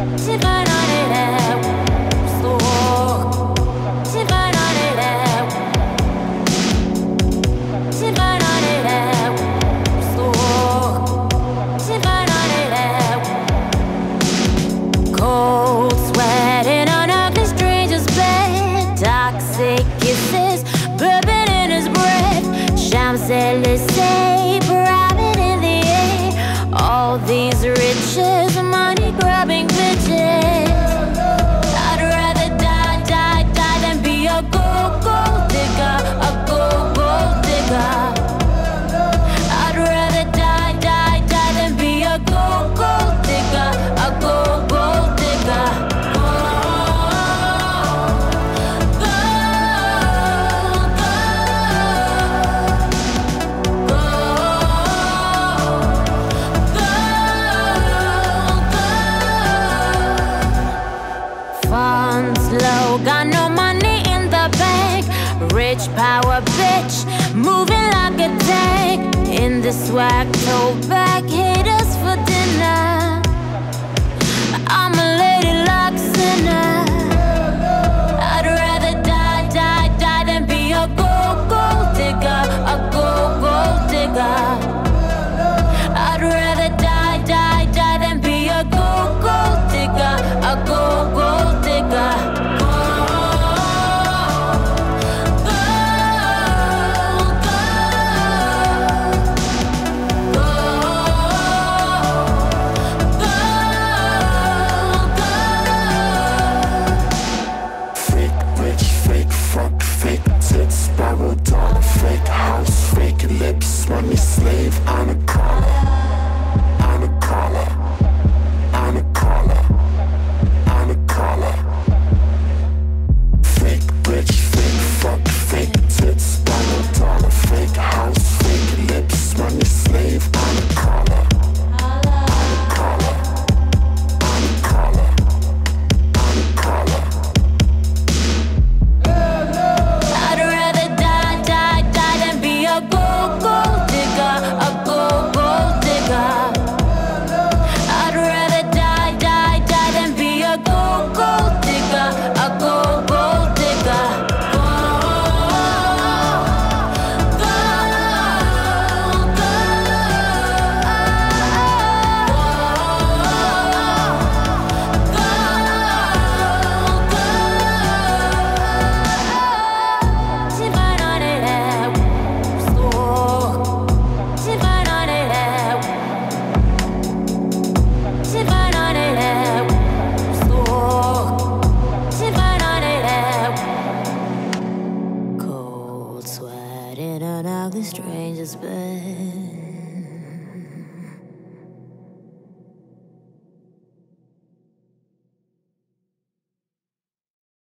Champs-Élysées, private in the air. All these riches, money grabbing bitches. I'd rather die than be a gold digger, a gold digger. I'd rather die than be a gold digger, a gold digger. Low, got no money in the bank. Rich power bitch, moving like a tank. In the swag tote bag, haters for dinner. I'm a lady like sinner. I'd rather die than be a gold digger, a gold digger. I'd rather die than be a gold digger, a gold digger. Fake house, fake lips, money slave, I'm a caller, I'm a caller, I'm a caller, I'm a caller. Fake rich, fake fuck, fake tits, $1, fake house, fake lips, money slave, I'm a caller, I'm a caller, I'm a caller, I'm a caller. I'd rather die than be a gold digger, a gold digger. I'd rather die than be a gold digger, a gold digger. Cold sweat in an ugly stranger's bed.